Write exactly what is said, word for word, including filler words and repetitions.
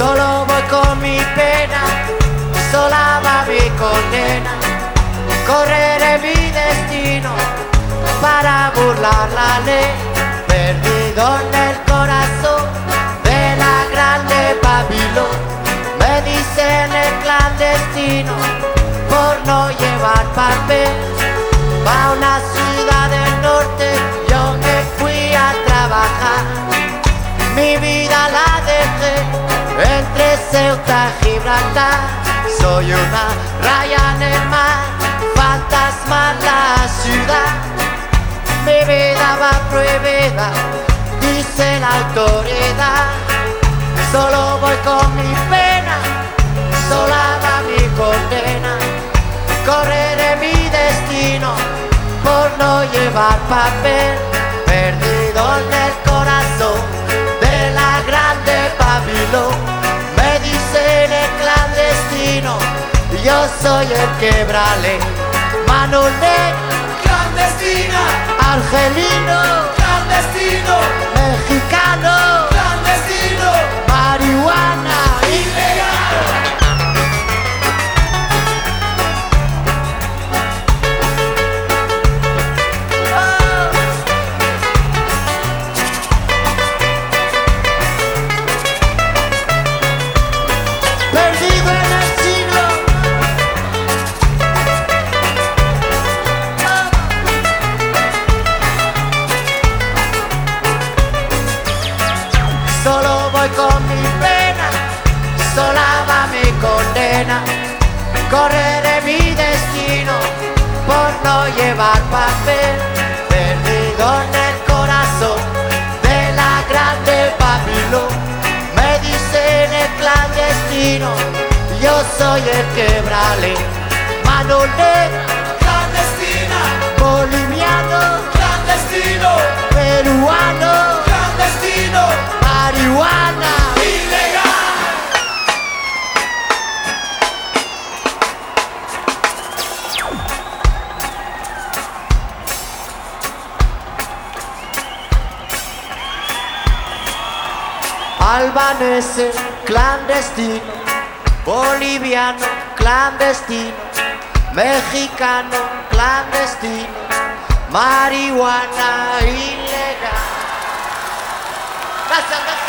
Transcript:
Solo voy con mi pena, sola va mi condena. Correré mi destino para burlar la ley, perdido en el corazón de la grande Babilón. Me dicen el clandestino por no llevar papel. Pa' una ciudad del norte yo me fui a trabajar. Mi vida la dejé entre Ceuta y Gibraltar. Soy una raya en el mar, fantasma en la ciudad. Mi vida va prohibida, dice la autoridad. Solo voy con mi pena, sola va mi condena. Correré mi destino por no llevar papel, perdido en el corazón de la grande Babilón. Me dicen el clandestino, yo soy el quebrale. Manolé, clandestina, argelino, clandestino, mexicano, clandestino, marihuana, ilegal. perdido en el siglo. Solo voy con mi pena, sola va mi condena. Correré mi destino por no llevar papel, perdido en el corazón de la grande Babilón. Me dicen el clandestino, yo soy el quebrale. Manolero, Clandestina, boliviano, clandestino, peruano, clandestino, marihuana. ilegal. Albanese, clandestino, boliviano, clandestino, mexicano, clandestino, marihuana ilegal. Gracias, gracias.